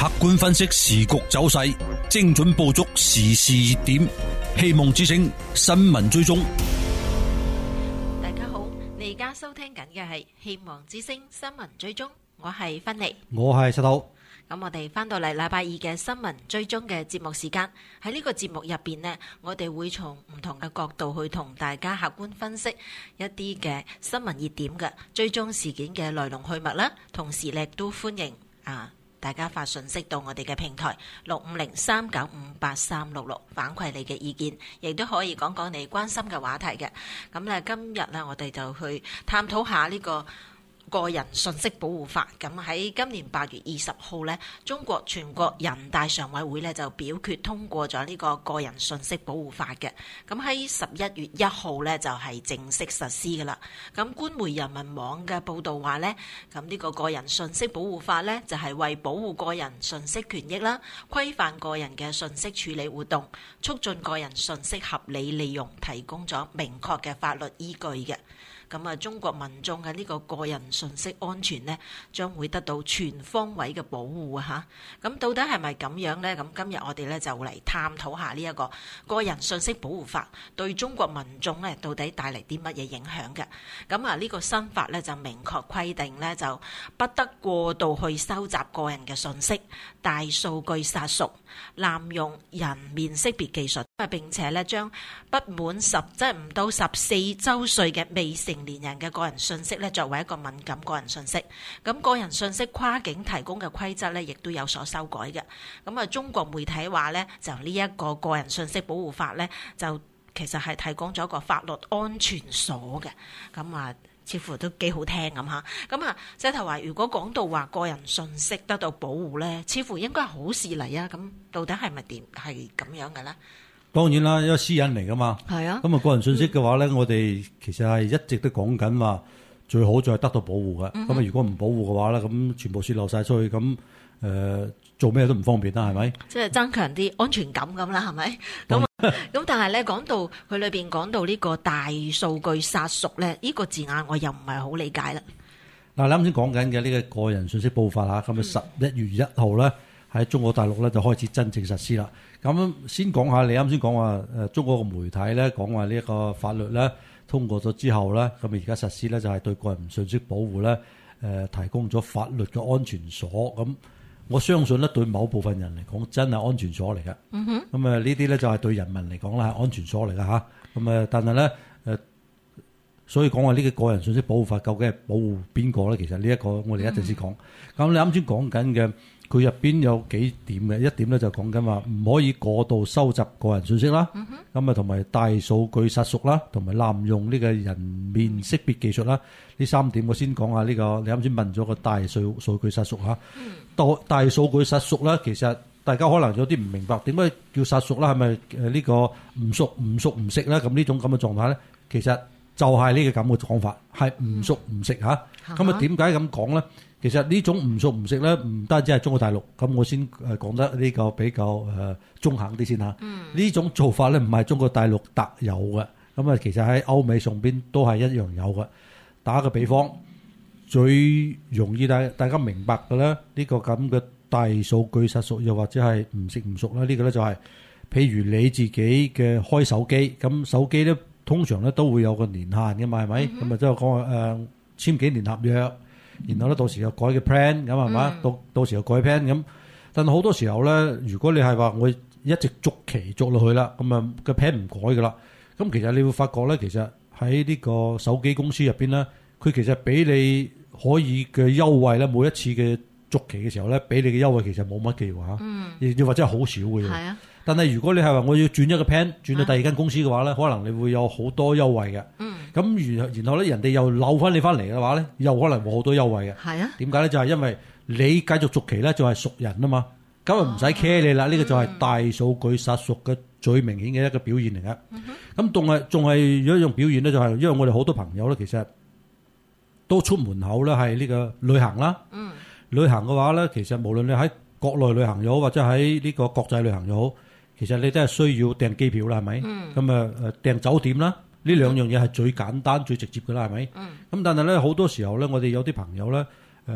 客觀分析時局走勢，精準捕捉時事熱點。希望之聲新聞追蹤。 大家好，你而家收聽緊嘅係希望之聲新聞追蹤，我係芬妮， 我係石頭。 咁我哋翻到嚟禮拜二嘅新聞追蹤嘅節目時間，喺呢個節目入邊呢，我哋會從唔同嘅角度去同大家客觀分析一啲嘅新聞熱點嘅追蹤事件嘅來龍去脈啦。同時咧都歡迎大家發信息到我哋嘅平台6503958366反饋你嘅意見，亦都可以講講你關心嘅話題嘅。咁咧今日咧我哋就去探討下呢個人信息保護法。咁喺今年8月20號呢，中國全國人大常委會呢就表決通過咗呢個人信息保護法嘅。咁喺11月1號呢就係正式實施噶啦。咁官媒人民網嘅報道話呢，咁呢個人信息保護法呢就係為保護個人信息權益啦，規範個人嘅信息處理活動，促進個人信息合理利用，提供咗明確嘅法律依據嘅。咁中國民眾嘅呢個人信息安全呢，將會得到全方位嘅保護啊！嚇，咁到底係咪咁樣呢？咁今日我哋呢就會嚟探討下呢一個人信息保護法對中國民眾呢到底帶嚟啲乜嘢影響嘅？咁呢個新法呢就明確規定呢，就不得過度去收集個人嘅信息、大數據殺熟、濫用人面識別技術，並且呢將不滿即係唔到14週歲嘅未成年人嘅個人信息咧，作為一個敏感個人信息，咁個人信息跨境提供嘅規則咧，亦都有所修改嘅。咁中國媒體話咧，就呢一個人信息保護法咧，就其實係提供咗一個法律安全鎖嘅。咁似乎都幾好聽咁嚇。咁石頭話，如果講到話個人信息得到保護咧，似乎應該係好事嚟啊。咁到底係咪係咁樣嘅咧？ 當然啦，因為私隱嚟噶嘛。係啊。咁個人信息嘅話咧，我哋其實係一直都講緊話，最好就係得到保護嘅。咁如果唔保護嘅話咧，咁全部泄漏晒出去，咁做咩都唔方便啦，係咪？即係增強啲安全感咁啦，係咪？咁但係咧，講到佢裏邊講到呢個大數據殺熟咧，呢個字眼我又唔係好理解啦。 嗱，你啱先講緊嘅呢個人信息保護法嚇，咁11月1號咧喺中國大陸咧就開始真正實施啦。咁先講下，你啱先講話中國嘅媒體咧講話呢一個法律咧通過咗之後咧，咁而家實施咧就係對個人信息保護咧提供咗法律嘅安全鎖。咁我相信咧對某部分人嚟講真係安全鎖嚟嘅。咁呢啲咧就係對人民嚟講咧係安全鎖嚟㗎嚇。咁但係咧所以講話呢個人信息保護法究竟係保護邊個咧？其實呢一個我哋一陣先講。咁你啱先講緊嘅。佢入邊有幾點嘅，一點咧就講緊話唔可以過度收集個人信息啦，咁同埋大數據殺熟啦，同埋濫用呢個人面識別技術啦，呢3點我先講下呢個。你啱先問咗個大數據殺熟嚇，大數據殺熟啦，其實大家可能有啲唔明白點解叫殺熟啦，係咪呢個唔熟唔食啦？咁呢種咁嘅狀態咧，其實就係呢個咁嘅講法，係唔熟唔食嚇。咁點解咁講咧？其實呢種唔熟唔食咧，唔單止係中國大陸，咁我先講得呢個比較中肯啲先嚇。呢種做法咧唔係中國大陸特有嘅，咁其實喺歐美上邊都係一樣有嘅。打個比方，最容易大家明白嘅咧，呢個咁嘅大數據殺熟，又或者係唔食唔熟啦，呢個咧就係譬如你自己嘅開手機，咁手機咧通常咧都會有個年限嘅嘛，係咪？咁即係講簽幾年合約。然後咧，到時又改嘅 plan 咁係嘛？到時又改 plan 咁。但係好多時候咧，如果你係話我一直續期續落去啦，咁個 plan 唔改噶啦。咁其實你會發覺咧，其實喺呢個手機公司入邊咧，佢其實俾你可以嘅優惠咧，每一次嘅續期嘅時候咧，俾你嘅優惠其實冇乜嘅喎，亦或者係好少嘅。係啊。但係如果你係話我要轉一個 plan 轉到第二間公司嘅話咧，可能你會有好多優惠嘅。咁然後咧，人哋又扭翻你翻嚟嘅話咧，又可能冇好多優惠嘅。係啊。點解咧？就係因為你繼續續期咧，就係熟人啊嘛，咁啊唔使 care 你啦。呢個就係大數據殺熟嘅最明顯嘅一個表現嚟嘅。咁仲係有一種表現咧，就係因為我哋好多朋友咧，其實都出門口咧係呢個旅行啦。旅行嘅話咧，其實無論你喺國內旅行又好，或者喺呢個國際旅行又好，其實你都係需要訂機票啦，係咪？咁訂酒店啦，呢兩樣嘢係最簡單最直接嘅啦，係咪？咁但係咧好多時候咧，我哋有啲朋友咧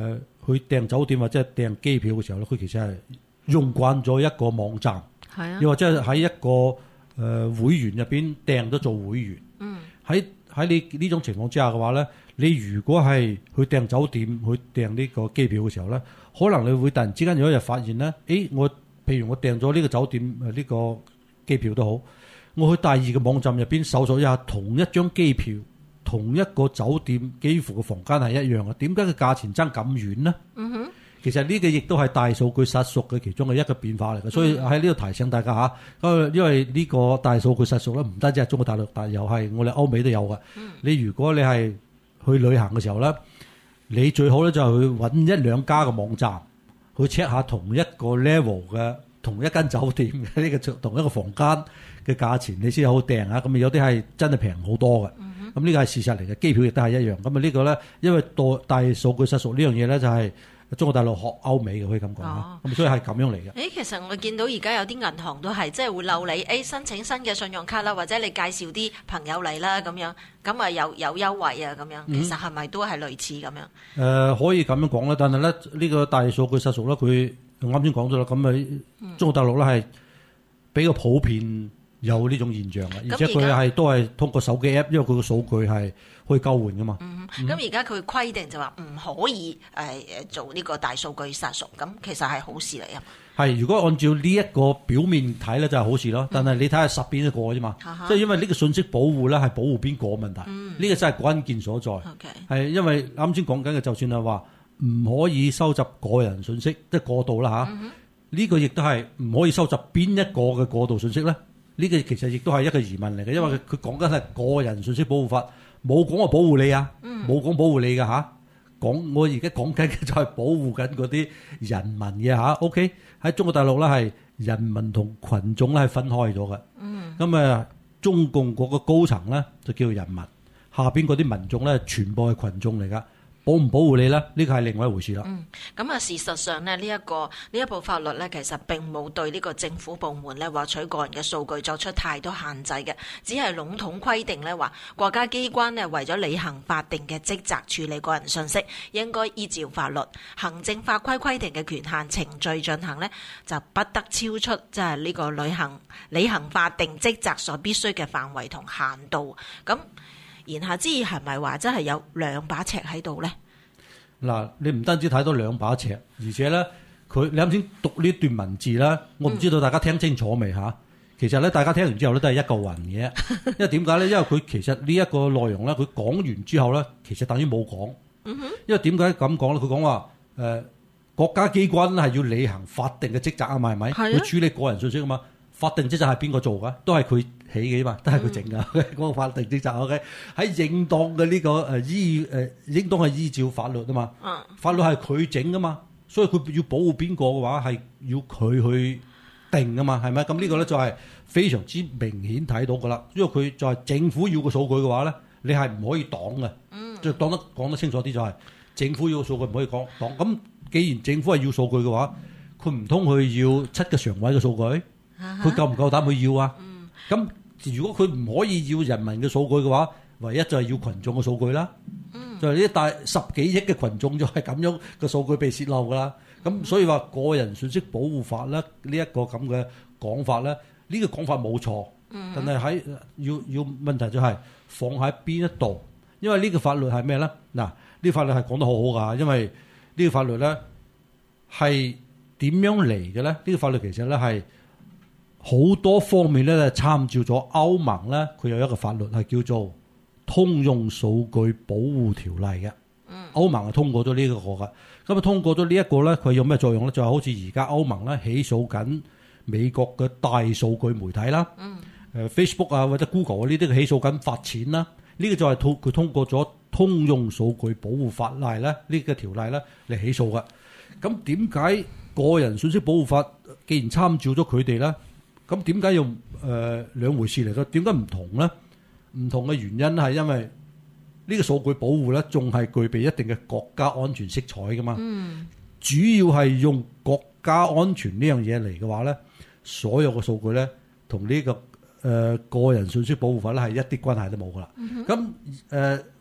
去訂酒店或者係訂機票嘅時候咧，佢其實係用慣咗一個網站， 係啊， 又或者喺一個會員入邊訂咗做會員。喺你呢種情況之下嘅話咧，你如果係去訂酒店、去訂呢個機票嘅時候咧，可能你會突然之間有一日發現咧，譬如我訂咗呢個酒店呢個機票都好，我去第二個網站入邊搜索一下同一張機票、同一個酒店，幾乎個房間係一樣嘅，點解個價錢爭咁遠呢？其實呢個亦都係大數據殺熟嘅其中嘅一個變化嚟嘅，所以喺呢度提醒大家嚇，因為呢個大數據殺熟咧，唔單止係中國大陸，但係又係我哋歐美都有嘅。你如果你係去旅行嘅時候咧，你最好咧就係去揾一兩家嘅網站去 check 下同一個 level 嘅同一間酒店嘅呢個同一個房間嘅價錢，你先好訂啊！咁有啲係真係平好多嘅。咁呢個係事實嚟嘅，機票亦都係一樣。咁啊呢個咧，因為大數據殺熟呢樣嘢咧，就係中國大陸學歐美嘅，可以咁講啦。咁所以係咁樣嚟嘅。 其實我見到而家有啲銀行都係即係會漏你，申請新嘅信用卡啦，或者你介紹啲朋友嚟啦咁樣，咁啊有優惠啊咁樣。其實係咪都係類似咁樣？ 可以咁樣講啦，但係咧呢個大數據殺熟咧，佢啱先講咗啦，咁中國大陸咧係比較普遍有呢種現象嘅，而且佢都係通過手機 app， 因為佢個數據係可以交換噶嘛。 咁而家佢規定就話唔可以做呢個大數據殺熟，咁其實係好事嚟啊。 係，如果按照呢一個表面睇咧就係好事咯，但係你睇下實邊一個啫嘛，即係因為呢個信息保護咧係保護邊個問題，呢個真係關鍵所在。係因為啱先講緊嘅，就算係話唔可以收集個人信息，即係過度啦嚇。呢個亦都係唔可以收集邊一個嘅過度信息咧？呢個其實亦都係一個疑問嚟嘅，因為佢講緊係個人信息保護法，冇講話保護你啊，冇講保護你嘅嚇。我而家講緊嘅就係保護緊嗰啲人民嘅嚇。OK， 喺中國大陸咧係人民同群眾咧係分開咗嘅。咁中共嗰個高層咧就叫人民，下邊嗰啲民眾咧全部係群眾嚟噶。保唔保護你咧？呢個係另外一回事啦。 咁事實上咧，呢一部法律咧，其實並冇對呢個政府部門咧獲取個人嘅數據作出太多限制嘅，只係籠統規定咧話國家機關咧為咗履行法定嘅職責處理個人信息，應該依照法律、行政法規規定嘅權限程序進行咧，就不得超出即係呢個履行法定職責所必須嘅範圍同限度。咁言下之意係咪話真係有兩把尺喺度咧？ 嗱，你唔單止睇到兩把尺，而且咧，你啱先讀呢段文字啦，我唔知道大家聽清楚未嚇？其實咧，大家聽完之後咧都係一個雲嘅，因為點解咧？因為佢其實呢一個內容咧，佢講完之後咧，其實等於冇講。因為點解咁講咧？佢講話國家機關係要履行法定嘅職責啊嘛，係咪？要處理個人信息啊嘛。法定職責係邊個做噶？都係佢起嘅嘛，都係佢整噶。嗰個法定職責 OK， 喺應當嘅呢個應當係依照法律啊嘛。法律係佢整噶嘛，所以佢要保護邊個嘅話係要佢去定噶嘛，係咪？咁呢個咧就係非常之明顯睇到噶啦。因為佢就係政府要個數據嘅話咧，你係唔可以擋嘅。即係講得清楚啲就係政府要個數據唔可以擋。咁既然政府係要數據嘅話，佢唔通佢要7個常委嘅數據？佢夠唔夠膽去要啊？咁如果佢唔可以要人民嘅數據嘅話，唯一就係要群眾嘅數據啦。就係呢大10幾億嘅群眾就係咁樣嘅數據被泄露噶啦。咁所以話個人信息保護法咧呢一個咁嘅講法咧，呢個講法冇錯。但係要問題就係放喺邊一度？因為呢個法律係咩咧？嗱，呢個法律係講得好好噶，因為呢個法律咧係點樣嚟嘅咧？呢個法律其實咧係好多方面咧參照咗歐盟咧，佢有一個法律係叫做通用數據保護條例嘅。歐盟係通過咗呢一個嘅。咁通過咗呢一個咧，佢有咩作用咧？就係好似而家歐盟咧起訴緊美國嘅大數據媒體啦，Facebook 啊或者 Google 呢啲起訴緊罰錢啦。呢個就係佢通過咗通用數據保護法例咧，呢個條例咧嚟起訴嘅。咁點解個人信息保護法既然參照咗佢哋咧？咁點解用兩回事嚟嘅？點解唔同咧？唔同嘅原因係因為呢個數據保護咧，仲係具備一定嘅國家安全色彩噶嘛。主要係用國家安全呢樣嘢嚟嘅話咧，所有嘅數據咧，同呢個個人信息保護法咧係一啲關係都冇噶啦。咁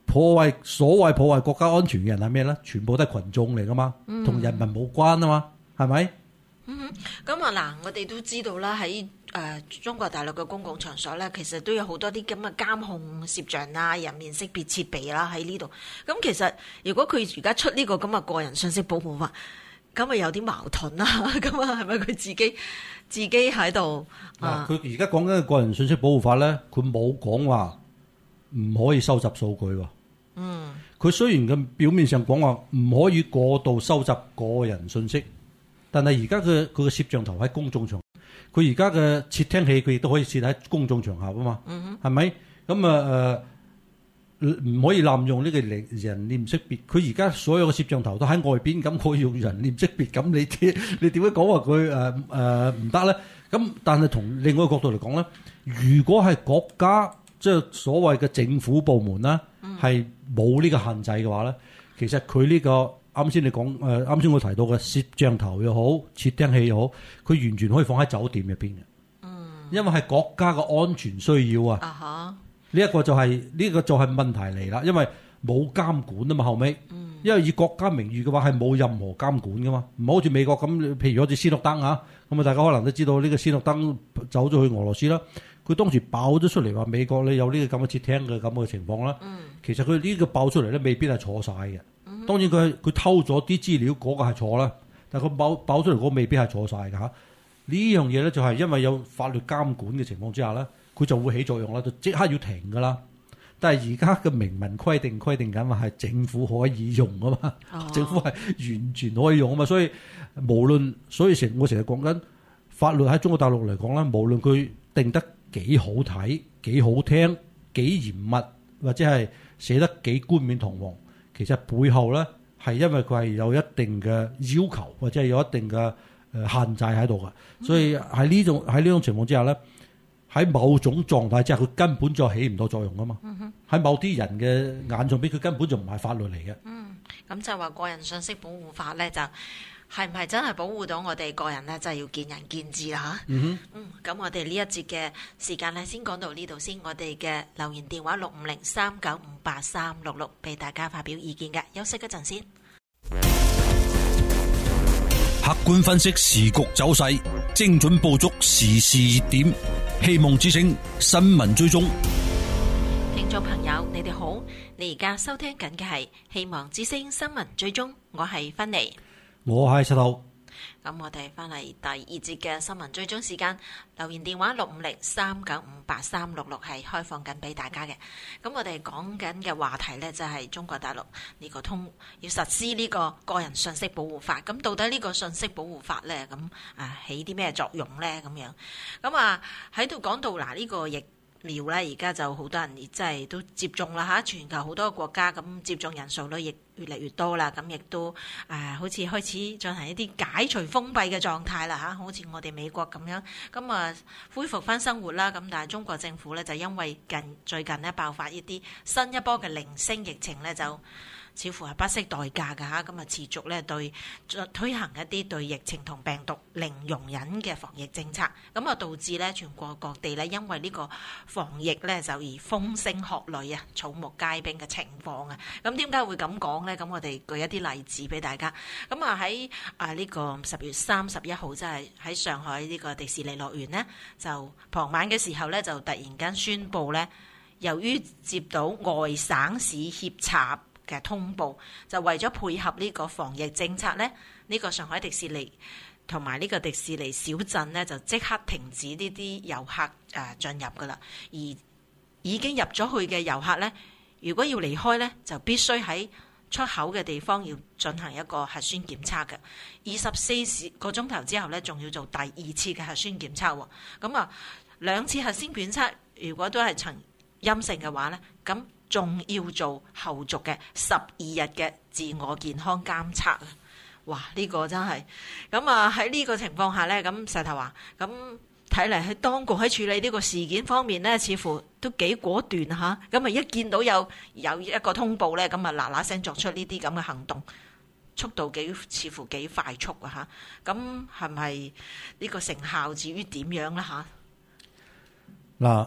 所謂破壞國家安全嘅人係咩咧？全部都係群眾嚟噶嘛，同人民冇關啊嘛，係咪？ 咁啊嗱，我哋都知道啦，喺中國大陸嘅公共場所咧，其實都有好多啲咁嘅監控攝像啊、人面識別設備啦喺呢度。咁其實如果佢而家出呢個咁嘅個人信息保護法，咁咪有啲矛盾啦。咁啊，係咪佢自己喺度？ 佢而家講緊嘅個人信息保護法咧，佢冇講話唔可以收集數據喎。佢雖然嘅表面上講話唔可以過度收集個人信息。但係而家佢嘅攝像頭喺公眾場，佢而家嘅竊聽器佢亦都可以設喺公眾場合啊嘛，係咪？咁唔可以濫用呢個人臉識別。佢而家所有嘅攝像頭都喺外邊，咁佢用人臉識別，咁你點樣講話佢唔得咧？咁但係從另外一個角度嚟講咧，如果係國家即係所謂嘅政府部門啦，係冇呢個限制嘅話咧，其實佢呢個。啱先你講啱先我提到嘅攝像頭又好，竊聽器又好，佢完全可以放喺酒店入邊嘅。因為係國家嘅安全需要啊。呢一個就係問題嚟啦，因為冇監管啊嘛後尾。因為以國家名譽嘅話係冇任何監管噶嘛，唔好似美國咁，譬如好似斯諾登啊，咁啊大家可能都知道呢個斯諾登走咗去俄羅斯啦，佢當時爆咗出嚟話美國你有呢個咁嘅竊聽嘅咁嘅情況啦。其實佢呢個爆出嚟咧未必係錯晒嘅。當然佢偷咗啲資料嗰個係錯啦，但係佢爆出嚟嗰個未必係錯晒㗎嚇。呢樣嘢咧就係因為有法律監管嘅情況之下咧，佢就會起作用啦，就即刻要停㗎啦。但係而家嘅明文規定緊話係政府可以用啊嘛，政府係完全可以用啊嘛，所以我成日講緊法律喺中國大陸嚟講咧，無論佢定得幾好睇、幾好聽、幾嚴密，或者係寫得幾冠冕堂皇。其實背後咧係因為佢係有一定嘅要求，或者係有一定嘅限制喺度嘅，所以喺呢種情況之下咧，喺某種狀態之下，佢根本就起唔到作用噶嘛。喺某啲人嘅眼中邊，佢根本就唔係法律嚟嘅。 咁就話個人信息保護法咧，就係唔係真係保護到我哋個人咧，就係要見仁見智啦嚇。咁我哋呢一節嘅時間咧，先講到呢度先。我哋嘅留言電話65039583366，俾大家發表意見嘅。休息一陣先。 客觀分析時局走勢，精準捕捉時事熱點，希望之聲新聞追蹤。 聽眾朋友，你哋好，你而家收聽緊嘅係希望之聲新聞追蹤，我係芬妮。 我係石頭。 咁我哋翻嚟第二節嘅新聞追蹤時間，留言電話65039583366係開放緊俾大家嘅。咁我哋講緊嘅話題呢，就係中國大陸呢個要實施呢個個人信息保護法。咁到底呢個信息保護法呢，咁起啲咩作用呢？咁樣咁喺度講到嗱，呢個疫苗咧，而家就好多人真係都接種啦嚇，全球好多國家咁接種人數咧亦越嚟越多啦，咁亦都好似開始進行一啲解除封閉嘅狀態啦嚇，好似我哋美國咁樣，咁恢復翻生活啦，咁但係中國政府咧就因為最近咧爆發一啲新一波嘅零星疫情咧，就似乎係不惜代價㗎嚇，咁持續咧推行一啲對疫情同病毒零容忍嘅防疫政策，咁導致咧全國各地咧因為呢個防疫咧就而風聲鶴唳啊，草木皆兵嘅情況啊，咁點解會咁講咧？咁我哋舉一啲例子俾大家，咁喺呢個10月31號，即係喺上海呢個迪士尼樂園呢，就傍晚嘅時候咧就突然間宣布咧，由於接到外省市協查嘅通報，就為咗配合呢個防疫政策咧，呢個上海迪士尼同埋呢個迪士尼小鎮咧就即刻停止呢啲遊客進入噶啦，而已經入咗去嘅遊客咧，如果要離開咧，就必須喺出口嘅地方要進行一個核酸檢測嘅，24個鐘頭之後咧，仲要做第二次嘅核酸檢測。咁2次核酸檢測如果都係呈陰性嘅話咧，咁仲要做後續嘅12日嘅自我健康監測啊！哇，呢個真係咁喺呢個情況下咧，咁石頭話咁睇嚟喺當局喺處理呢個事件方面咧，似乎都幾果斷嚇。咁一見到有一個通報咧，咁嗱嗱聲作出呢啲咁嘅行動，速度似乎幾快速啊嚇。咁係咪呢個成效至於點樣咧嚇？ 嗱，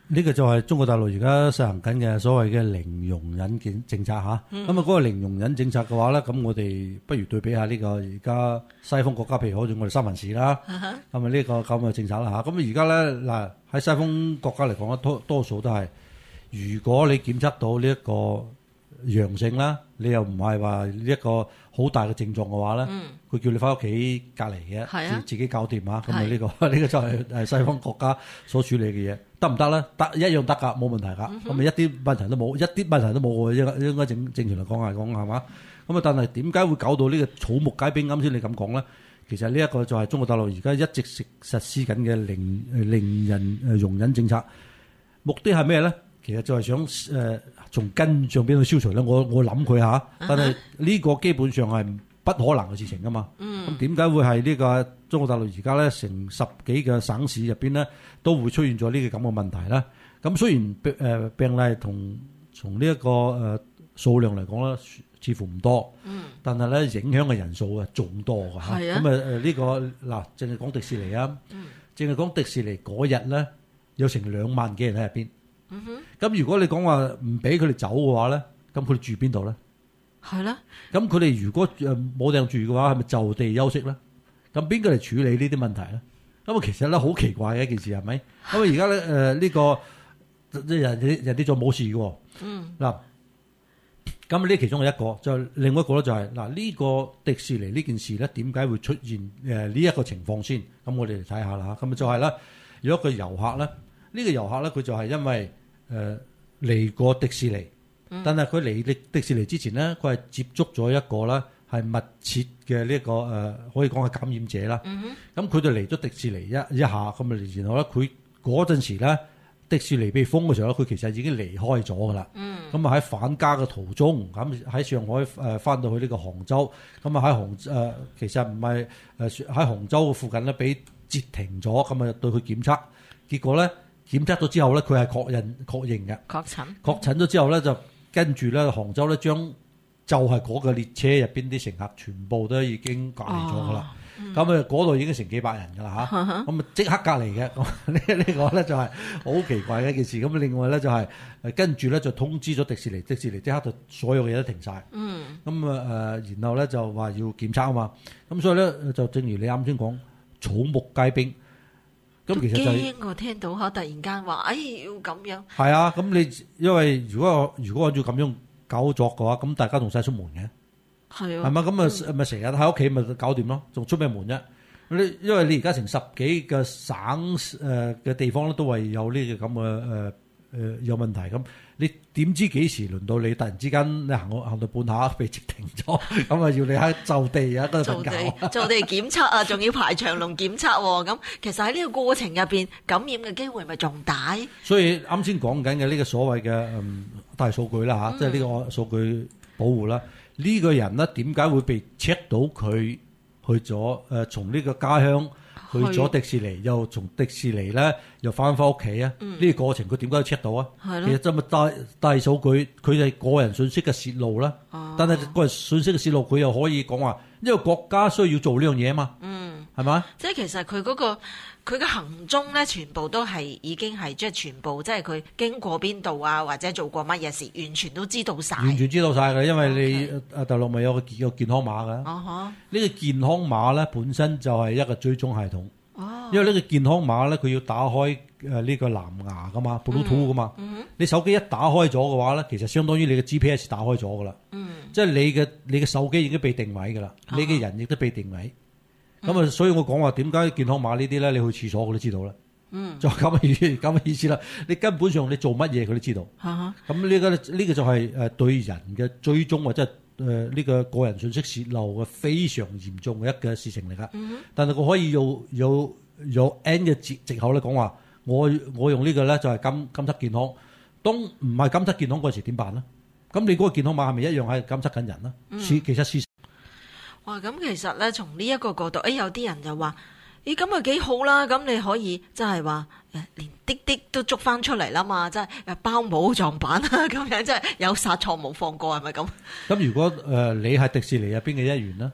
呢個就係中國大陸而家實行緊嘅所謂嘅零容忍政策嚇。咁嗰個零容忍政策嘅話咧，咁我哋不如對比下呢個而家西方國家，譬如好似我哋三藩市啦，咁呢個咁嘅政策啦嚇。咁而家咧嗱喺西方國家嚟講咧，多數都係如果你檢測到呢一個陽性啦，你又唔係話呢一個好大嘅症狀嘅話咧，佢叫你翻屋企隔離嘅，自己搞掂啊！咁啊呢個就係西方國家所處理嘅嘢，得唔得咧？得，一樣得㗎，冇問題㗎。咁咪一啲問題都冇，一啲問題都冇喎。應該正常嚟講係嘛？咁啊，但係點解會搞到呢個草木皆兵？啱先你咁講咧，其實呢一個就係中國大陸而家一直實施緊嘅零人容忍政策，目的係咩咧？其實就係想從根上邊去消除咧，我諗佢嚇，但係呢個基本上係不可能嘅事情噶嘛。咁點解會係呢個中國大陸而家咧成10幾個省市入邊咧都會出現咗呢個咁嘅問題咧？咁雖然病例從呢一個數量嚟講咧，似乎唔多，但係咧影響嘅人數啊仲多㗎嚇。咁呢個嗱，淨係講迪士尼啊，淨係講迪士尼嗰日咧有成2萬幾人喺入邊。咁如果你講話唔俾佢哋走嘅話咧，咁佢哋住邊度咧？係啦。咁佢哋如果冇地方住嘅話，係咪就地休息咧？咁邊個嚟處理呢啲問題咧？咁啊，其實咧好奇怪嘅一件事係咪？咁啊，而家咧呢個人哋就冇事嘅。嗱，咁呢其中係一個，就另外一個咧就係嗱呢個迪士尼呢件事咧，點解會出現呢一個情況先？咁我哋嚟睇下啦嚇。咁啊就係咧，如果個遊客咧，呢個遊客咧佢就係因為嚟過迪士尼，但係佢嚟迪士尼之前咧，佢係接觸咗一個咧係密切嘅呢個可以講係感染者啦。咁佢就嚟咗迪士尼一下，咁啊然後咧佢嗰陣時咧迪士尼被封嘅時候咧，佢其實已經離開咗噶啦。咁啊喺返家嘅途中，咁喺上海翻到去呢個杭州，咁啊喺其實唔係喺杭州嘅附近咧，俾截停咗，咁啊對佢檢測，結果咧。檢測咗之後咧，佢係確認嘅。確診咗之後咧，就跟住咧，杭州咧將就係嗰個列車入邊啲乘客全部都已經隔離咗噶啦。咁啊，嗰度已經成幾百人噶啦嚇。咁啊，即刻隔離嘅。呢個咧就係好奇怪嘅一件事。咁另外咧就係跟住咧就通知咗迪士尼即刻就所有嘢都停晒。咁然後咧就話要檢測啊嘛。咁所以咧就正如你啱先講，草木皆兵。咁其實就驚我聽到突然間話，要咁樣。係啊，咁你因為如果按照咁樣搞作嘅話，咁大家仲使出門嘅？係啊。係嘛？咁咪成日喺屋企咪搞掂咯，仲出咩門啫？因為你而家成10幾個省嘅地方咧，都係有呢個咁嘅有問題咁。你點知幾時輪到你突然之間你行到半下被截停咗，咁啊要你喺就地啊嗰度瞓覺， 就地檢測啊，仲要排長龍檢測喎。咁其實喺呢個過程入邊感染嘅機會咪仲大？ 所以啱先講緊嘅呢個所謂嘅大數據啦嚇，即係呢個數據保護啦。呢個人咧點解會被 check 到佢去咗從呢個家鄉去咗迪士尼，又從迪士尼咧又翻屋企啊？呢個過程佢點解要 check 到啊？其實就咪大數據，佢係個人信息嘅泄露啦。但係個人信息嘅泄露，佢又可以講話，因為國家需要做呢樣嘢啊嘛。係嘛？ 即係其實佢佢嘅行蹤咧，全部都係已經係即係全部，即係佢經過邊度啊，或者做過乜嘢事，完全都知道晒。完全知道晒嘅，因為你大陸咪有個健康碼嘅。呢個健康碼咧本身就係一個追蹤系統。因為呢個健康碼咧，佢要打開呢個藍牙噶嘛 ，Bluetooth 噶嘛。你手機一打開咗嘅話咧，其實相當於你嘅 GPS 打開咗噶啦。即係你嘅手機已經被定位噶啦，你嘅人亦都被定位。咁啊，所以我講話點解健康碼呢啲咧，你去廁所我都知道啦。就咁嘅意思啦。你根本上你做乜嘢佢都知道。咁呢個就係對人嘅追蹤或者呢個個人信息泄露嘅非常嚴重嘅一個事情嚟噶。但係佢可以有 N 嘅藉口咧講話，我用呢個咧就係監測健康。當唔係監測健康嗰時點辦咧？咁你嗰個健康碼係咪一樣係監測緊人咧？其實事實。 哇！咁其實咧，從呢一個角度，有啲人就話：咦，咁啊幾好啦！咁你可以即係話連滴滴都捉翻出嚟啦嘛！即係包冇撞板啊，咁樣即係有殺錯冇放過，係咪咁？ 咁如果你係迪士尼入邊嘅一員咧，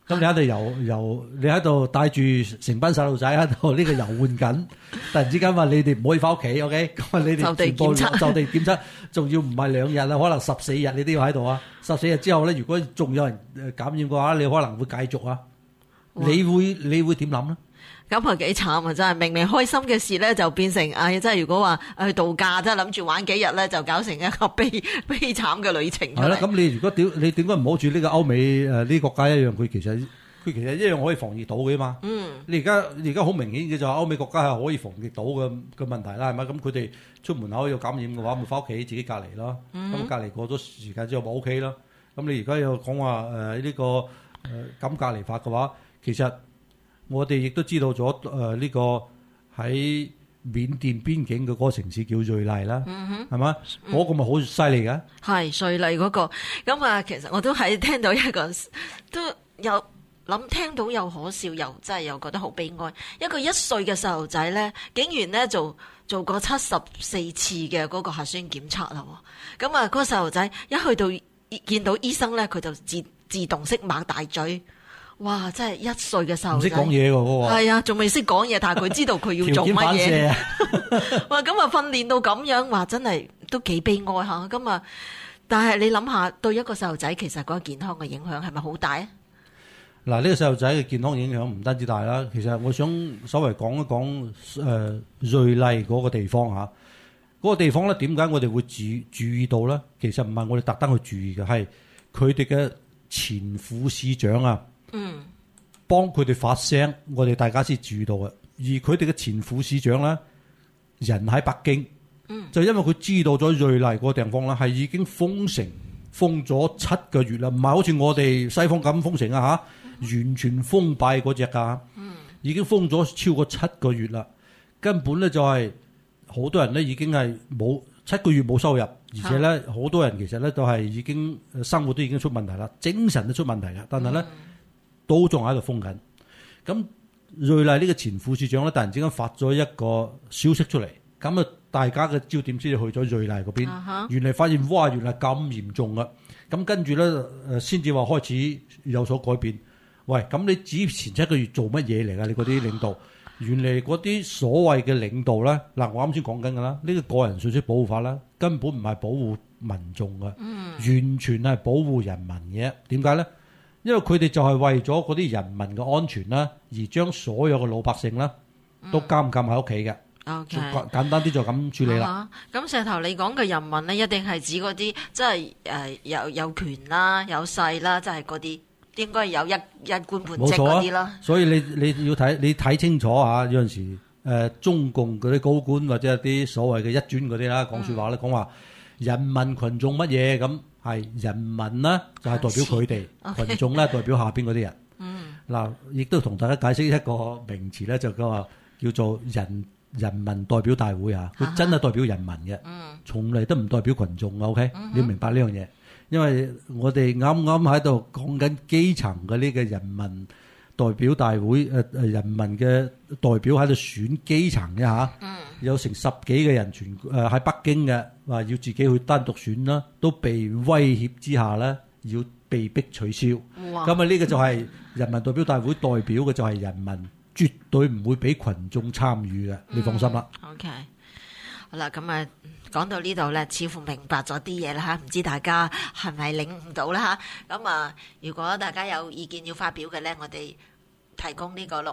咁你喺度你喺度帶住成班細路仔喺度呢個遊玩緊，突然之間話你哋唔可以翻屋企 ，OK？ 咁你哋全部就地檢測，仲要唔係2日啊，可能14日你都要喺度啊。14日之後咧，如果仲有人感染嘅話，你可能會繼續啊。你會點諗咧？ 咁啊幾慘啊！真係明明開心嘅事咧，就變成真係如果話去度假，真係諗住玩幾日咧，就搞成一個悲慘嘅旅程。 係啦，咁你如果你點解唔好似呢個歐美呢啲國家一樣？佢其實一樣可以防疫到嘅嘛。你而家好明顯嘅就係歐美國家係可以防疫到嘅問題啦，係咪？咁佢哋出門口有感染嘅話，咪翻屋企自己隔離咯。咁隔離過咗時間之後咪 OK 咯。咁你而家又講話呢個咁隔離法嘅話，其實我哋亦都知道咗呢個喺緬甸邊境嘅嗰個城市叫瑞麗啦，係嘛？嗰個咪好犀利嘅。 係瑞麗嗰個，咁啊，其實我都係聽到一個都有聽到又可笑，又真係又覺得好悲哀。一個1歲嘅細路仔咧，竟然咧做過74次嘅嗰個核酸檢測啦。咁啊，嗰個細路仔一去到見到醫生咧，佢就自動識擘大嘴。哇！真係1歲嘅細路仔， 唔識講嘢喎嗰個。係啊，仲未識講嘢，但係佢知道佢要做乜嘢。哇！咁啊，訓練到咁樣，話真係都幾悲哀嚇。咁啊，但係你諗下，對一個細路仔其實嗰個健康嘅影響係咪好大啊？ 嗱，呢個細路仔嘅健康影響唔單止大啦，其實我想稍微講一講瑞麗嗰個地方嚇。嗰個地方咧，點解我哋會注意到咧？其實唔係我哋特登去注意嘅，係佢哋嘅前副市長啊。幫佢哋發聲，我哋大家先注意到嘅。而佢哋嘅前副市長咧，人喺北京，就因為佢知道咗瑞麗嗰個地方咧，係已經封咗7個月啦，唔係好似我哋西方咁封城啊嚇，完全封閉嗰隻㗎，已經封咗超過7個月啦。根本咧就係好多人咧已經係冇7個月冇收入，而且咧好多人其實咧都係已經生活都已經出問題啦，精神都出問題啦，但係咧，都仲喺度封緊，咁瑞麗呢個前副市長咧，突然之間發咗一個消息出嚟，咁啊大家嘅焦點先至去咗瑞麗嗰邊，原來發現哇，原來咁嚴重啊！咁跟住咧先至話開始有所改變。喂，咁你之前7個月做乜嘢嚟㗎？你嗰啲領導，原來嗰啲所謂嘅領導咧，嗱我啱先講緊㗎啦，呢個個人信息保護法啦，根本唔係保護民眾嘅，完全係保護人民嘅。點解咧？因為佢哋就係為咗嗰啲人民嘅安全啦，而將所有嘅老百姓啦都監禁喺屋企嘅。Okay. 簡單啲就咁處理啦。 咁石頭你講嘅人民咧，一定係指嗰啲即係有權啦、有勢啦，即係嗰啲應該有一官半職嗰啲啦。所以你要睇清楚嚇，有陣時中共嗰啲高官或者係啲所謂嘅一尊嗰啲啦，講説話咧講話人民群眾乜嘢咁。係人民啦，就係代表佢哋群眾咧，代表下邊嗰啲人。嗱，亦都同大家解釋一個名詞咧，就叫做人民代表大會啊。佢真係代表人民嘅，從嚟都唔代表群眾啊。OK，你要明白呢樣嘢，因為我哋啱啱喺度講緊基層嘅呢個人民代表大會，人民嘅代表喺度選基層嘅嚇，有成10幾個人喺北京嘅，話要自己去單獨選啦，都被威脅之下咧，要被逼取消。咁啊，呢個就係人民代表大會代表嘅就係人民，絕對唔會俾群眾參與嘅，你放心啦。 OK， 好啦，咁啊。講到呢度咧，似乎明白咗啲嘢啦嚇，唔知大家係咪領悟到啦嚇？咁啊，如果大家有意見要發表嘅咧，我哋提供呢個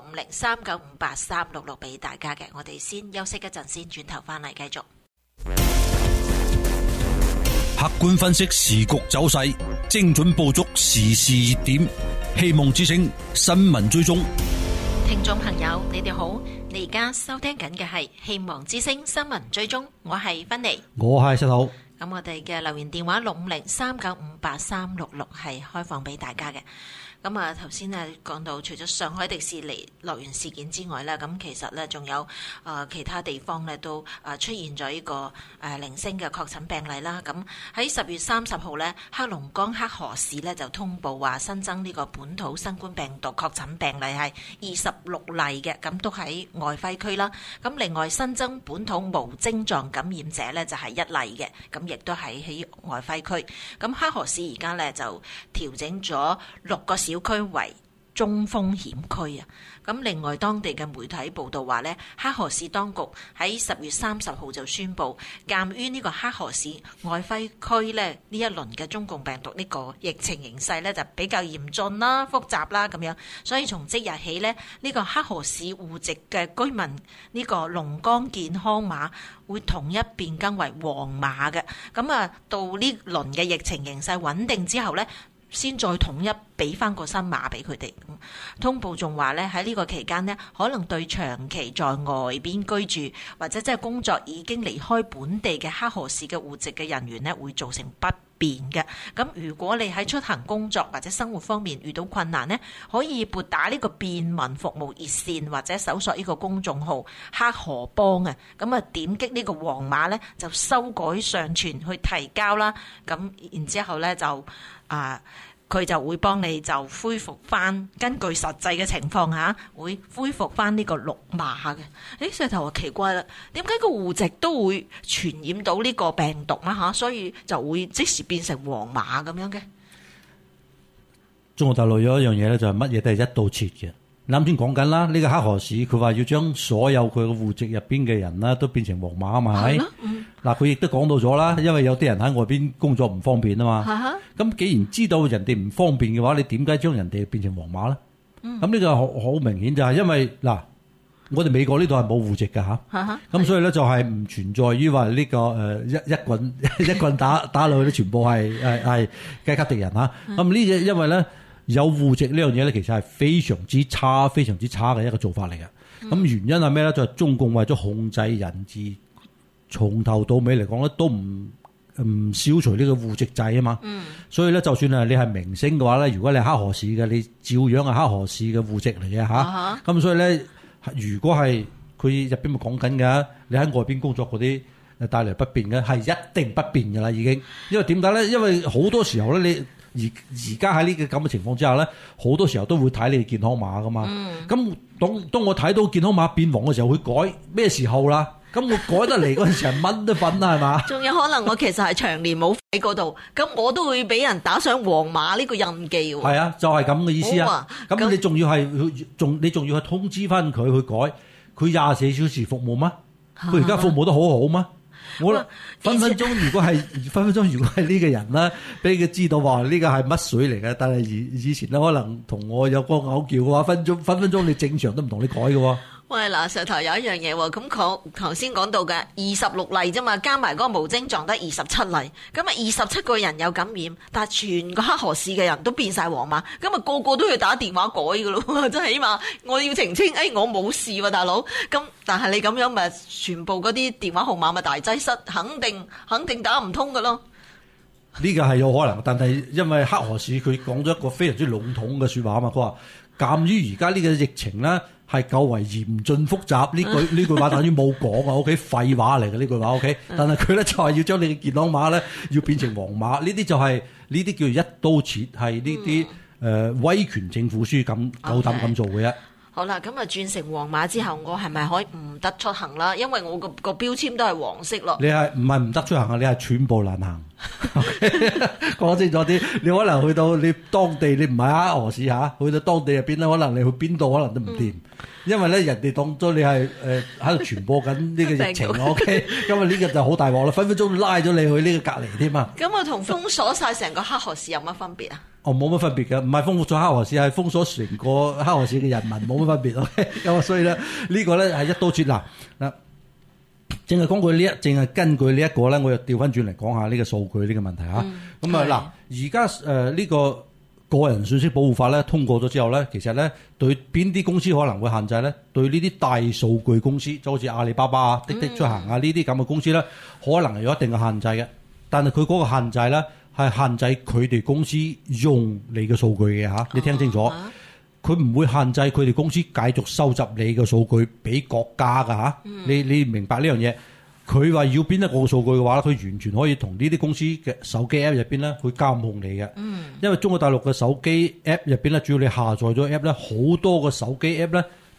65039583366俾大家嘅。我哋先休息一陣先，轉頭翻嚟繼續。 客觀分析時局走勢，精準捕捉時事熱點，希望之聲新聞追蹤。 聽眾朋友，你哋好，你而家收聽緊嘅係希望之聲新聞追蹤，我係芬妮， 我係石頭。 咁我哋嘅留言電話65039583366係開放俾大家嘅。咁啊，頭先咧講到，除咗上海迪士尼樂園事件之外咧，咁其實咧仲有其他地方咧都出現咗呢個零星嘅確診病例啦。咁喺10月30號咧，黑龍江黑河市咧就通報話新增呢個本土新冠病毒確診病例係26例嘅，咁都喺外輝區啦。咁另外新增本土無症狀感染者咧就係1例嘅，咁亦都喺外輝區。咁黑河市而家咧就調整咗6個小區為中風險區啊。咁另外當地嘅媒體報道話呢，黑河市當局喺10月30號就宣布，鑑於呢個黑河市愛輝區呢一輪嘅中共病毒呢個疫情形勢呢就比較嚴峻啦、複雜啦咁樣，所以從即日起呢，呢個黑河市戶籍嘅居民呢個龍崗健康碼會統一變更為黃碼嘅。咁啊，到呢輪嘅疫情形勢穩定之後呢，先再統一俾翻個新碼俾佢哋。通報仲話咧，喺呢個期間呢，可能對長期在外邊居住或者即係工作已經離開本地嘅黑河市嘅戶籍嘅人員呢，會造成不便嘅。咁如果你喺出行工作或者生活方面遇到困難呢，可以撥打呢個便民服務熱線或者搜索呢個公眾號黑河幫啊。咁啊，點擊呢個黃碼呢，就修改上傳去提交啦。咁然之後呢，就佢就會幫你就恢復翻，根據實際嘅情況下，會恢復翻呢個綠碼嘅。石頭話奇怪啦，點解個戶籍都會傳染到呢個病毒啊？所以就會即時變成黃碼咁樣嘅。 中國大陸有一樣嘢咧，就係乜嘢都係一刀切嘅。你啱先講緊啦，呢個黑河市佢話要將所有佢嘅戶籍入邊嘅人啦，都變成黃碼啊嘛，係咪？嗱，佢亦都講到咗啦，因為有啲人喺外邊工作唔方便啊嘛。咁既然知道人哋唔方便嘅話，你點解將人哋變成黃碼咧？咁呢個好明顯就係因為嗱，我哋美國呢度係冇戶籍㗎嚇，咁所以咧就係唔存在於話呢個一棍打落去，全部係階級敵人嚇。咁呢嘢因為咧。有戶籍呢樣嘢咧，其實係非常之差嘅一個做法嚟嘅。咁原因係咩咧？就係中共為咗控制人質，從頭到尾嚟講咧，都唔消除呢個戶籍制啊嘛。所以咧，就算係你係明星嘅話咧，如果你係黑河市嘅，你照樣係黑河市嘅戶籍嚟嘅嚇。咁所以咧，如果係佢入邊咪講緊嘅，你喺外邊工作嗰啲帶嚟不便嘅，係一定不便㗎啦已經。因為點解咧？因為好多時候咧，你而家喺呢個咁嘅情況之下咧，好多時候都會睇你嘅健康碼噶嘛。咁當我睇到健康碼變黃嘅時候，會改咩時候啦？咁我改得嚟嗰陣時係蚊都瞓啦，係嘛？ 仲有可能我其實係長年冇喺嗰度，咁我都會俾人打上黃碼呢個印記喎。係啊，就係咁嘅意思啊。咁你仲要係你仲要去通知翻佢去改，佢24小時服務嗎？佢而家服務得好好嗎？我分分鐘如果係呢個人啦，俾佢知道話呢個係乜水嚟嘅，但係以前咧可能同我有個拗撬嘅話，分分鐘你正常都唔同你改嘅喎。 喂，嗱，石頭有一樣嘢喎，咁佢頭先講到嘅26例啫嘛，加埋嗰個無症狀得27例，咁啊27個人有感染，但係全個黑河市嘅人都變晒黃碼，咁啊個個都要打電話改嘅咯，即係起碼我要澄清，我冇事喎，大佬。咁但係你咁樣咪全部嗰啲電話號碼咪大擠塞，肯定打唔通嘅咯。 呢個係有可能，但係因為黑河市佢講咗一個非常之籠統嘅説話啊嘛，佢話鑑於而家呢個疫情咧係較為嚴峻複雜，呢句話等於冇講啊，OK， 廢話嚟嘅呢句話 OK， 但係佢咧就係要將你嘅健康碼咧要變成黃碼，呢啲就係呢啲叫一刀切，係呢啲威權政府書咁夠膽咁做嘅啫。 好啦，咁啊轉成黃碼之後，我係咪可以唔得出行啦？因為我個標籤都係黃色咯。你係唔係唔得出行啊？你係寸步難行。講清楚啲，你可能去到你當地，你唔係黑河市嚇，去到當地入邊咧，可能你去邊度可能都唔掂，因為咧人哋當咗你係喺度傳播緊呢個疫情，OK，因為呢個就好大鑊啦，分分鐘拉咗你去呢個隔離添啊！ 咁我同封鎖晒成個黑河市有乜分別啊？ 冇乜分別嘅，唔係封鎖黑河市，係封鎖成個黑河市嘅人民，冇乜分別 ，OK， 咁所以咧呢個咧係一刀切嗱。淨係講佢淨係根據呢一個咧，我又調翻轉嚟講下呢個數據呢個問題嚇。咁啊嗱，而家呢個個人信息保護法咧通過咗之後咧，其實咧對邊啲公司可能會限制咧？對呢啲大數據公司，就好似阿里巴巴啊、滴滴出行啊呢啲咁嘅公司咧，可能係有一定嘅限制嘅。但係佢嗰個限制咧係限制佢哋公司用你嘅數據嘅嚇，你聽清楚。佢唔會限制佢哋公司繼續收集你嘅數據俾國家㗎嚇，你明白呢樣嘢？佢話要邊一個數據嘅話，佢完全可以同呢啲公司嘅手機 app 入邊咧去監控你嘅。因為中國大陸嘅手機 app 入邊咧，主要你下載咗 app 咧，好多個手機 app 咧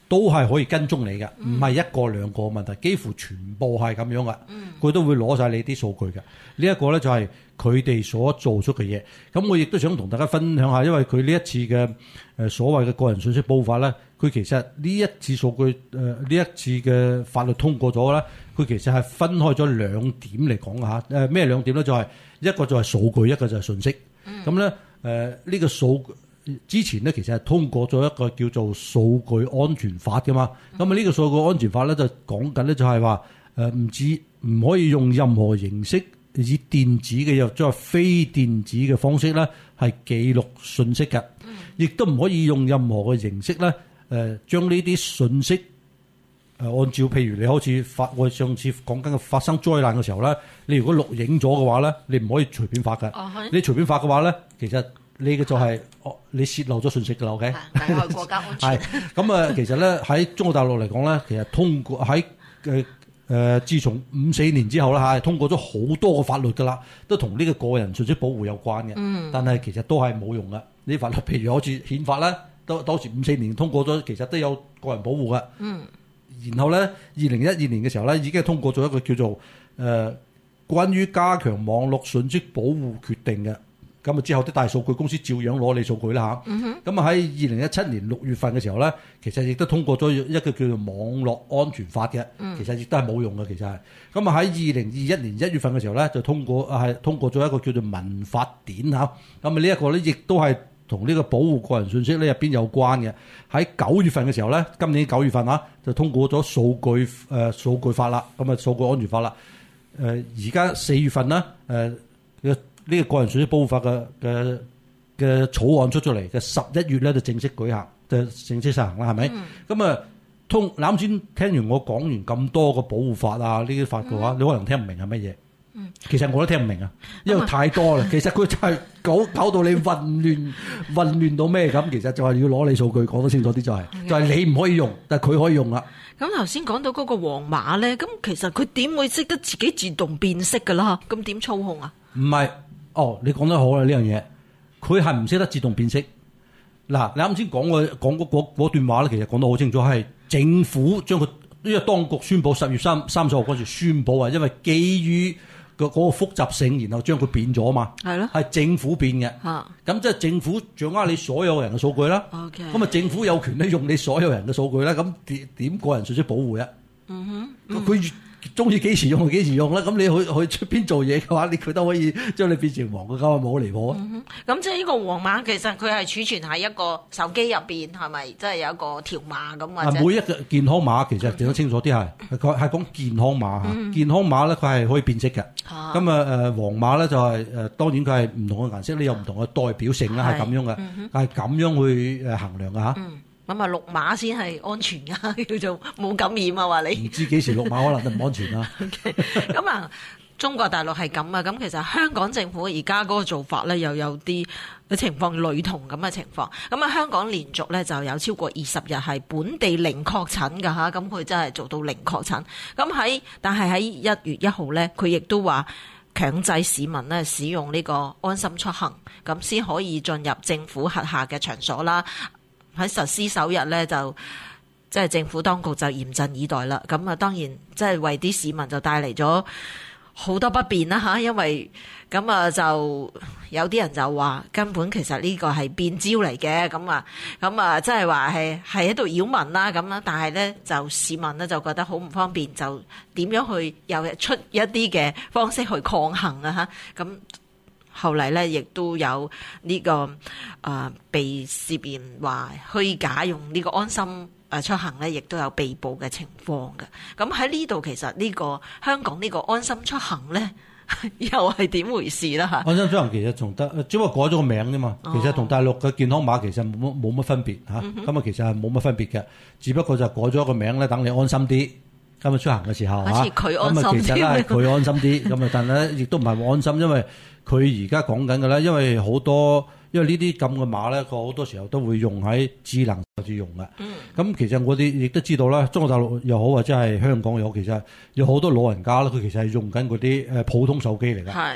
都係可以跟蹤你嘅，唔係一個兩個問題，幾乎全部係咁樣嘅。佢都會攞晒你啲數據嘅。呢一個咧就係佢哋所做出嘅嘢。咁我亦都想同大家分享下，因為佢呢一次嘅所謂嘅個人信息保護法咧，佢其實呢一次數據呢一次嘅法律通過咗咧，佢其實係分開咗兩點嚟講嚇。咩兩點咧？就係一個就係數據，一個就係信息。咁咧呢個數之前咧，其實係通過咗一個叫做數據安全法㗎嘛。咁啊，呢個數據安全法咧就講緊咧就係話唔可以用任何形式以電子嘅又再非電子嘅方式咧係記錄信息嘅，亦都唔可以用任何嘅形式咧將呢啲信息按照譬如你好似我上次講緊嘅發生災難嘅時候咧，你如果錄影咗嘅話咧，你唔可以隨便發嘅。你隨便發嘅話咧，其實你嘅就係你泄漏咗信息㗎啦。OK， 危害國家安全。 係咁啊，其實咧喺中國大陸嚟講咧，其實通過喺自從54年之後啦通過咗好多個法律㗎啦，都同呢個個人信息保護有關嘅。但係其實都係冇用嘅。呢啲法律譬如好似憲法咧，當時54年通過咗，其實都有個人保護嘅。然後咧，2012年嘅時候咧，已經係通過咗一個叫做關於加強網絡信息保護決定嘅。咁啊之後啲大數據公司照樣攞你數據啦嚇。咁啊喺2017年6月份嘅時候咧，其實亦都通過咗一個叫做網絡安全法嘅。其實亦都係冇用嘅，其實係。咁啊喺2021年1月份嘅時候咧，就通過咗一個叫做民法典嚇。咁啊呢一個咧，亦都係同呢個保護個人信息呢入邊有關嘅。喺9月份嘅時候咧，今年9月份就通過咗數據法啦。咁啊數據安全法啦。而家4月份啦，呢個個人信息保護法嘅草案出嚟嘅11月咧就正式舉行，就正式實行啦，係咪？咁啊啱先聽完我講完咁多個保護法啊呢啲法嘅話，你可能聽唔明係乜嘢。其實我都聽唔明啊，因為太多啦。其實佢就係搞到你混亂到咩咁。其實就係要攞你數據講得清楚啲，就係你唔可以用，但係佢可以用啦。 咁頭先講到嗰個黃碼咧，咁其實佢點會識得自己自動辨識㗎啦？咁點操控啊？ 唔係。你講得好啦，呢樣嘢，佢係唔識得自動辨識。嗱，你啱先講嗰段話咧，其實講得好清楚，係政府將佢，因為當局宣佈10月30號嗰時宣佈因為基於嗰個複雜性，然後將佢變咗嘛。係咯。係政府變嘅。咁即係政府掌握你所有人嘅數據啦。OK。咁啊，政府有權咧用你所有人嘅數據啦。咁點個人信息保護啊？佢中意幾時用就幾時用啦。咁你去出邊做嘢嘅話，佢都可以將你變成黃嘅，咁啊冇離譜啊。 咁即係呢個黃碼其實佢係儲存喺一個手機入邊，係咪即係有一個條碼咁或者？ 每一個健康碼其實講得清楚啲係講健康碼嚇。健康碼咧佢係可以辨識嘅。咁黃碼咧就係當然佢係唔同嘅顏色，你有唔同嘅代表性啦，係咁樣嘅，係咁樣去衡量嘅嚇。 咁啊，綠碼先係安全㗎，叫做冇感染啊！話你唔知幾時綠碼可能都唔安全啦。 咁啊，中國大陸係咁啊，咁其實香港政府而家嗰個做法咧，又有啲情況類同咁嘅情況。咁啊，香港連續咧就有超過20日係本地零確診㗎嚇，咁佢真係做到零確診。但係喺1月1號咧，佢亦都話強制市民咧使用呢個安心出行，咁先可以進入政府轄下嘅場所啦。喺實施首日咧，就即係政府當局就嚴陣以待啦。咁啊，當然即係為啲市民就帶嚟咗好多不便啦嚇，因為咁啊就有啲人就話根本其實呢個係變招嚟嘅，咁啊即係話係喺度擾民啦咁啦。但係咧就市民咧就覺得好唔方便，就點樣去又出一啲嘅方式去抗衡啊嚇咁。後嚟咧，亦都有呢個被涉嫌話虛假用呢個安心出行咧，亦都有被捕嘅情況嘅。咁喺呢度其實呢個香港呢個安心出行咧，又係點回事啦嚇？安心出行其實只不過改咗個名啫嘛。其實同大陸嘅健康碼其實冇乜分別嚇。咁其實係冇乜分別嘅，只不過就改咗個名咧，等你安心啲。今日出行嘅時候嚇，咁啊其實咧係佢安心啲，咁啊但係咧亦都唔係安心，因為佢而家講緊嘅咧，因為呢啲咁嘅碼咧，佢好多時候都會用喺智能手機用嘅。咁其實我哋亦都知道啦，中國大陸又好或者係香港又好，其實有好多老人家啦，佢其實係用緊嗰啲普通手機嚟嘅。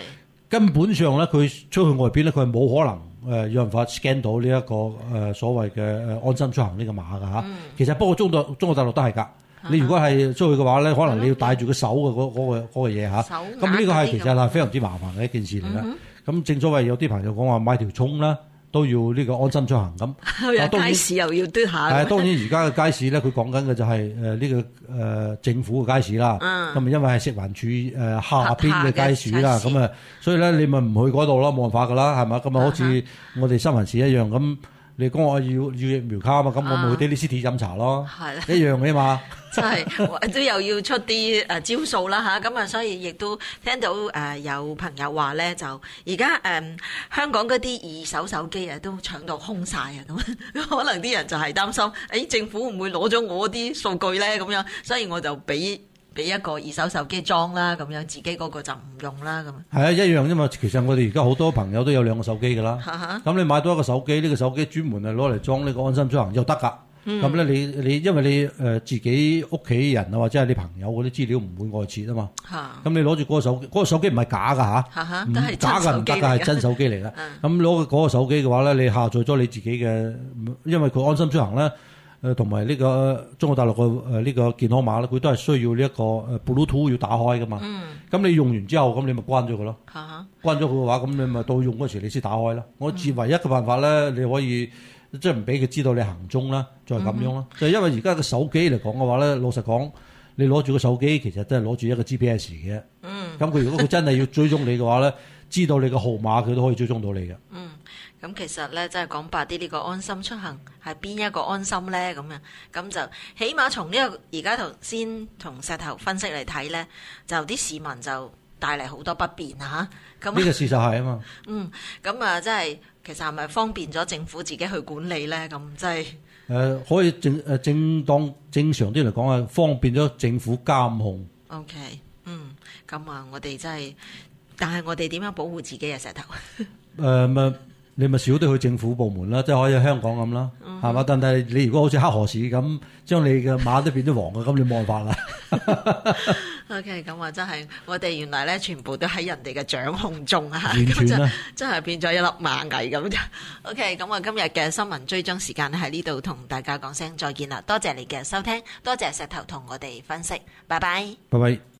根本上咧，佢出去外邊咧，佢係冇可能有辦法 scan 到呢一個所謂嘅安心出行呢個碼㗎嚇。其實不過中國大陸都係㗎。你如果係出去嘅話咧，可能你要帶住個手嘅嗰個嘢嚇。咁呢個係其實係非常之麻煩嘅一件事嚟嘅。咁正所謂有啲朋友講話買條蔥啦，都要呢個安心出行咁。 街市又要嘟下。 當然而家嘅街市咧，佢講緊嘅就係呢個政府嘅街市啦。咁因為係食環署下邊嘅街市啦，咁啊，所以咧你咪唔去嗰度咯，冇辦法噶啦，係嘛？咁啊，好似我哋新聞市一樣咁，你講我要疫苗卡啊嘛，咁我咪去 Daily City 飲茶咯，一樣嘅嘛。 真係都又要出啲招數啦嚇，咁啊，所以亦都聽到有朋友話咧，就而家香港嗰啲二手手機啊都搶到空晒啊，咁可能啲人就係擔心，政府會唔會攞咗我啲數據咧咁樣，所以我就俾一個二手手機裝啦，咁樣自己嗰個就唔用啦咁。係啊，一樣啫嘛。其實我哋而家好多朋友都有兩個手機噶啦，咁你買到一個手機，呢個手機專門係攞嚟裝呢個安心出行又得㗎。咁咧，你因為你自己屋企人啊，或者係你朋友嗰啲資料唔會外泄啊嘛。咁你攞住嗰個手機，嗰個手機唔係假㗎嚇，唔假㗎唔得㗎，係真手機嚟㗎。咁攞嗰個手機嘅話咧，你下載咗你自己嘅，因為佢安心出行咧，同埋呢個中國大陸嘅呢個健康碼咧，佢都係需要呢一個Bluetooth 要打開㗎嘛。咁你用完之後，咁你咪關咗佢咯。關咗佢嘅話，咁你咪到用嗰時你先打開啦。我自唯一嘅辦法咧，你可以。即係唔俾佢知道你行蹤啦，再咁樣咯。就因為而家個手機嚟講嘅話咧，老實講，你攞住個手機其實都係攞住一個 GPS 嘅。咁佢如果佢真係要追蹤你嘅話咧，知道你個號碼佢都可以追蹤到你嘅。 咁其實咧，真係講白啲，呢個安心出行係邊一個安心咧？咁樣咁就起碼從呢個而家頭先同石頭分析嚟睇咧，就啲市民就帶嚟好多不便啊！咁呢個事實係啊嘛。 咁啊，真係。其實係咪方便咗政府自己去管理咧？咁即係可以正當正常啲嚟講啊，方便咗政府監控。 OK， 咁啊，我哋真係，但係我哋點樣保護自己啊？石頭你咪少啲去政府部門啦，即係可以香港咁啦，係嘛？但係你如果好似黑河市咁，將你嘅馬都變咗黃嘅，咁你冇辦法啦。 OK， 咁啊，真係我哋原來咧，全部都喺人哋嘅掌控中啊， 完全啦， 真係變咗一粒螞蟻咁。OK，咁啊，今日嘅新聞追蹤時間喺呢度同大家講聲再見啦，多謝你嘅收聽，多謝石頭同我哋分析，拜拜， 拜拜。